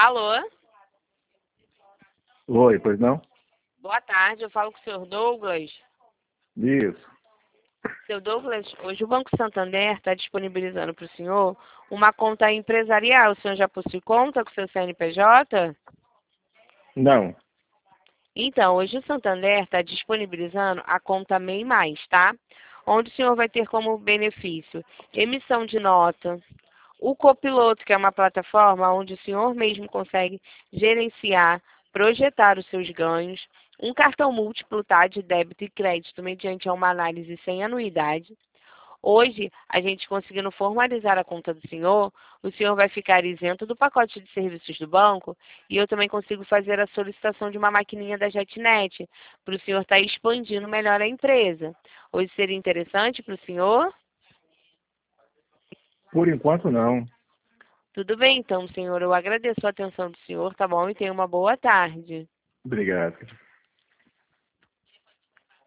Alô? Oi, pois não? Boa tarde, eu falo com o senhor Douglas. Isso. Seu Douglas, hoje o Banco Santander está disponibilizando para o senhor uma conta empresarial. O senhor já possui conta com o seu CNPJ? Não. Então, hoje o Santander está disponibilizando a conta MEI Mais, tá? Onde o senhor vai ter como benefício emissão de nota, o Copiloto, que é uma plataforma onde o senhor mesmo consegue gerenciar, projetar os seus ganhos, um cartão múltiplo, tá, de débito e crédito mediante uma análise sem anuidade. Hoje, a gente conseguindo formalizar a conta do senhor, o senhor vai ficar isento do pacote de serviços do banco e eu também consigo fazer a solicitação de uma maquininha da JetNet para o senhor estar expandindo melhor a empresa. Hoje seria interessante para o senhor? Por enquanto, não. Tudo bem, então, senhor. Eu agradeço a atenção do senhor, tá bom? E tenha uma boa tarde. Obrigado.